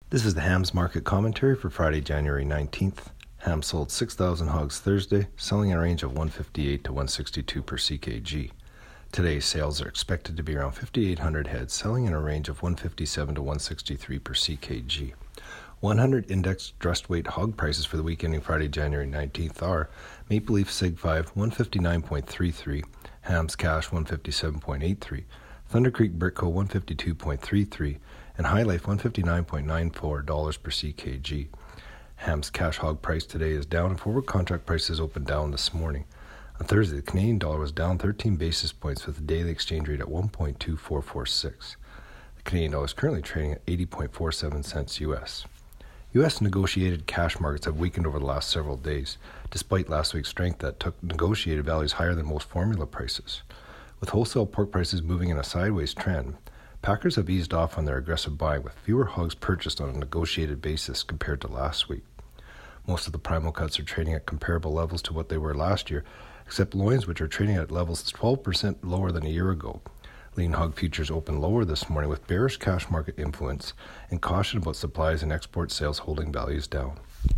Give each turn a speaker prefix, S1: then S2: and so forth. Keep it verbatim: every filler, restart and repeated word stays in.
S1: This is the Hams Market Commentary for Friday, January nineteenth. Ham sold six thousand hogs Thursday, selling in a range of one fifty-eight to one sixty-two per C K G. Today's sales are expected to be around fifty-eight hundred heads, selling in a range of one fifty-seven to one sixty-three per C K G. one hundred index dressed weight hog prices for the week ending Friday, January nineteenth are Maple Leaf Sig five one fifty-nine point three three, Hams Cash one fifty-seven point eight three, Thunder Creek Britco one fifty-two point three three, and High Life one fifty-nine point nine four dollars per C K G. Ham's cash hog price today is down, and forward contract prices opened down this morning. On Thursday, the Canadian dollar was down thirteen basis points with the daily exchange rate at one point two four four six. The Canadian dollar is currently trading at eighty point four seven cents U S. U S negotiated cash markets have weakened over the last several days, despite last week's strength that took negotiated values higher than most formula prices. With wholesale pork prices moving in a sideways trend, packers have eased off on their aggressive buying, with fewer hogs purchased on a negotiated basis compared to last week. Most of the primal cuts are trading at comparable levels to what they were last year, except loins, which are trading at levels twelve percent lower than a year ago. Lean hog futures opened lower this morning with bearish cash market influence and caution about supplies and export sales holding values down.